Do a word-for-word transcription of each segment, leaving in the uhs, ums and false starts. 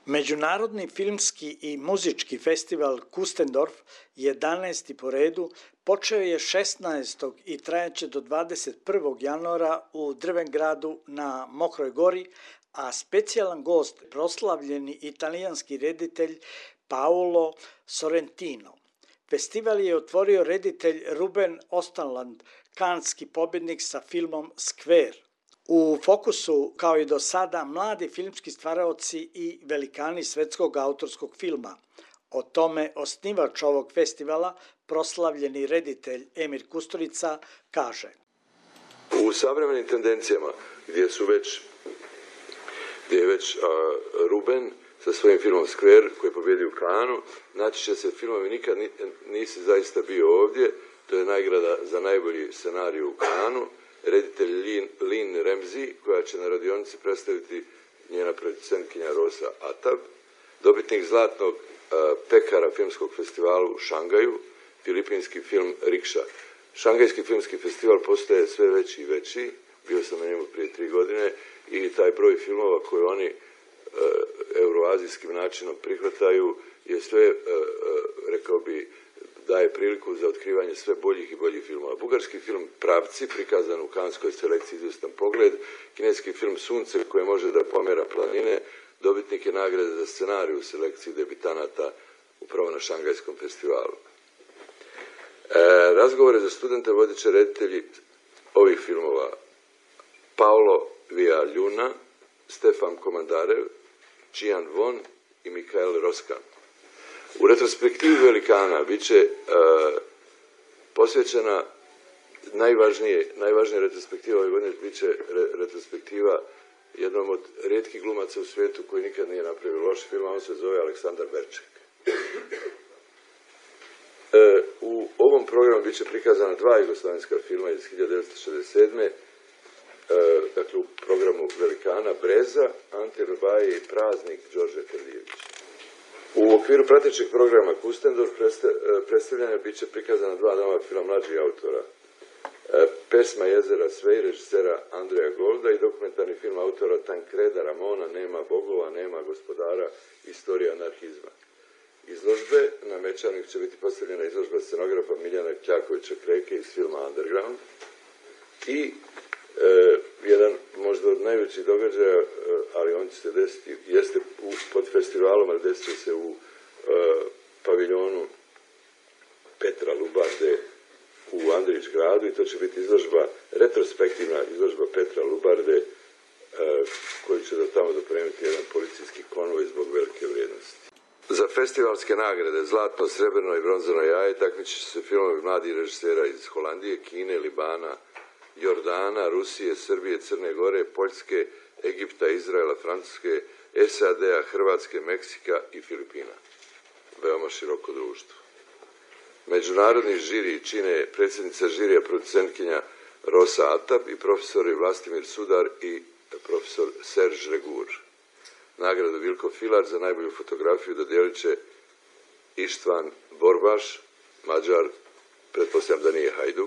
Međunarodni filmski i muzički festival Kustendorf, jedanaesti po redu, počeo je šesnaestog i trajaće do dvadeset prvog januara u Drvengradu na Mokroj gori, a specijalan gost proslavljeni italijanski reditelj Paolo Sorrentino. Festival je otvorio reditelj Ruben Östlund, kanski pobjednik sa filmom Skver. U fokusu, kao i do sada, mladi filmski stvaraoci i velikani svetskog autorskog filma. O tome osnivač ovog festivala, proslavljeni reditelj Emir Kusturica, kaže. U savremenim tendencijama gdje su već, gdje je već a, Ruben sa svojim filmom Skver koji je pobjedio u Cannesu, naći će se filmovi Nikad nisi zaista bio ovdje, to je nagrada za najbolji scenarij u Cannesu, reditelj Lynn Ramsey, koja će na radionici predstaviti njena producentkinja Rosa Atab, dobitnik zlatnog uh, pekara filmskog festivala u Šangaju, filipinski film Rikša. Šangajski filmski festival postaje sve veći i veći, bio sam na njemu prije tri godine i taj broj filmova koje oni uh, euroazijskim načinom prihvataju je sve, uh, uh, rekao bi, daje priliku za otkrivanje sve boljih i boljih filmova. Bugarski film Pravci, prikazan u Kanskoj selekciji Izvjestan pogled, kineski film Sunce koje može da pomera planine, dobitnik je nagrade za scenarij u selekciji debitanata upravo na Šangajskom festivalu. E, razgovore za studente vodit će reditelji ovih filmova Paolo Villaljuna, Stefan Komandarev, Qian Won i Mikael Roskan. U retrospektivi velikana bit će uh, posvećena najvažnije, najvažnija retrospektiva ove godine bit će re, retrospektiva jednom od rijetkih glumaca u svijetu koji nikad nije napravio loš film, a on se zove Aleksandar Berček. E, u ovom programu bit će prikazana dva jugoslavenska filma iz hiljadu devetsto šezdeset sedme. E, dakle u programu velikana Breza, Ante Rbaje i Praznik Đorđe Kardijevića. U okviru pratećeg programa Kustendorf predstavljanja bit će prikazana dva nova filma mlađih autora. Pesma jezera Svej, režisera Andreja Golda i dokumentarni film autora Tankreda Ramona Nema bogova, nema gospodara, istorija anarhizma. Izložbe na Mečanik će biti postavljena izložba scenografa Miljana Kljakovića Kreke iz filma Underground i e, jedan možda od najvećih događaja, ali on će se desiti, jeste u, pod festivalom, ali desit će se u uh, paviljonu Petra Lubarde u Andrić gradu i to će biti izložba, retrospektivna izložba Petra Lubarde uh, koji će do tamo dopremiti jedan policijski konvoj zbog velike vrijednosti. Za festivalske nagrade Zlatno, srebrno i bronzano jaje takmiče će se filmovi mladih režisera iz Holandije, Kine, Libana, Jordana, Rusije, Srbije, Crne Gore, Poljske, Egipta, Izraela, Francuske, S A D-a, Hrvatske, Meksika i Filipina. Veoma široko društvo. Međunarodni žiri čine predsjednica žirija producentkinja Rosa Atab i profesori Vlastimir Sudar i profesor Serge Regur. Nagradu Vilko Filar za najbolju fotografiju dodijelit će Ištvan Borbaš, Mađar, pretpostavljam da nije Hajduk.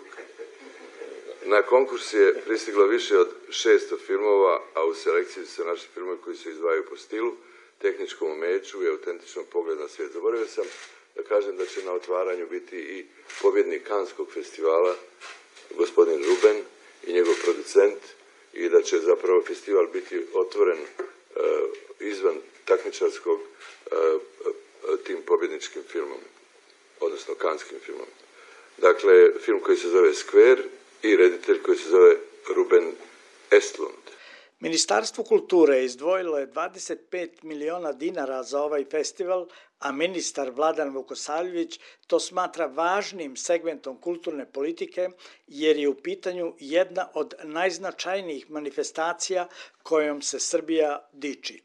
Na konkurs je pristiglo više od šesto filmova, a u selekciji su naši filmovi koji se izdvajaju po stilu, tehničkom umeću i autentičnom pogledu na svijet. Zaboravio sam da kažem da će na otvaranju biti i pobjednik Kanskog festivala, gospodin Ruben i njegov producent, i da će zapravo festival biti otvoren uh, izvan takmičarskog uh, tim pobjedničkim filmom, odnosno kanskim filmom. Dakle, film koji se zove Skver i reditelj koji se zove Ruben Östlund. Ministarstvo kulture izdvojilo je dvadeset pet miliona dinara za ovaj festival, a ministar Vladan Vukosavljević to smatra važnim segmentom kulturne politike jer je u pitanju jedna od najznačajnijih manifestacija kojom se Srbija diči.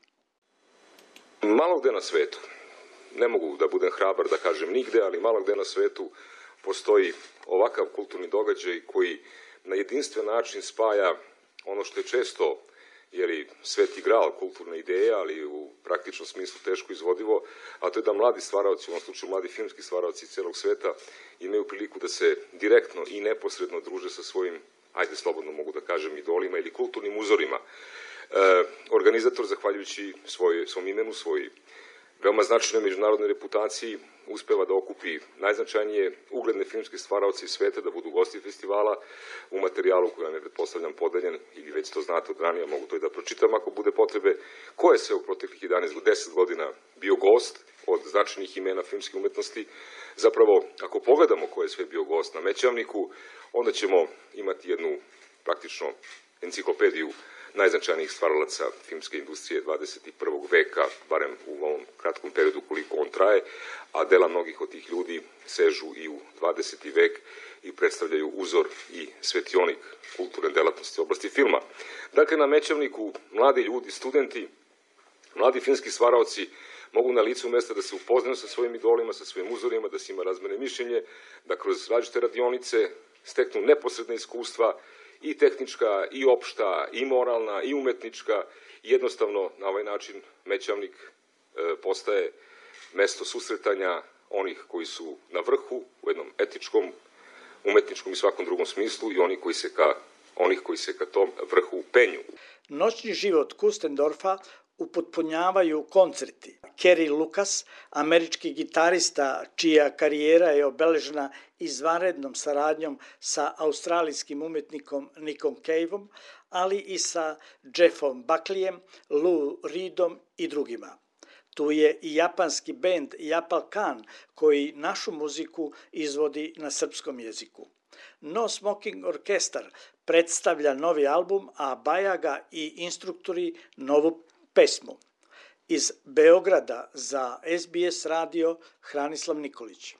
Malo gde na svetu, ne mogu da budem hrabar da kažem nigde, ali malo gde na svetu postoji ovakav kulturni događaj koji na jedinstven način spaja ono što je često jeli, sveti gral kulturne ideje, ali u praktičnom smislu teško izvodivo, a to je da mladi stvaraoci, u ovom slučaju mladi filmski stvaraoci celog sveta, imaju priliku da se direktno i neposredno druže sa svojim, ajde slobodno mogu da kažem, idolima ili kulturnim uzorima. organizator, zahvaljujući svoj, svom imenu, svoj veoma značajnoj međunarodnoj reputaciji, uspeva da okupi najznačajnije ugledne filmske stvaraoce iz sveta da budu gosti festivala u materijalu koji vam je, pretpostavljam, podeljen, i vi već to znate od ranije, mogu to i da pročitam ako bude potrebe, ko je sve u proteklih jedanaest do deset godina bio gost od značajnih imena filmske umetnosti. Zapravo, ako pogledamo ko je sve bio gost na Mećavniku, onda ćemo imati jednu praktično enciklopediju najznačajnijih stvaralaca filmske industrije dvadeset i prvog veka, barem u ovom kratkom periodu koliko on traje, a dela mnogih od tih ljudi sežu i u dvadeseti vek i predstavljaju uzor i svetionik kulturne delatnosti u oblasti filma. Dakle, na Mećavniku mladi ljudi, studenti, mladi filmski stvaraoci mogu na licu mesta da se upoznaju sa svojim idolima, sa svojim uzorima, da se ima razmene mišljenje, da kroz različite radionice steknu neposredna iskustva, i tehnička, i opšta, i moralna, i umetnička. Jednostavno, na ovaj način Mećavnik postaje mesto susretanja onih koji su na vrhu u jednom etičkom, umetničkom i svakom drugom smislu i oni koji se ka, onih koji se ka tom vrhu penju. Noćni život Kustendorfa upotpunjavaju koncerti. Kerry Lucas, američki gitarista čija karijera je obeležena izvanrednom saradnjom sa australijskim umetnikom Nickom Caveom, ali i sa Jeffom Buckleyem, Lou Reedom i drugima. Tu je i japanski bend Japalkan koji našu muziku izvodi na srpskom jeziku. No Smoking Orkestar predstavlja novi album, a Bajaga i instruktori novu pesmu. Iz Beograda za S B S radio Hranislav Nikolić.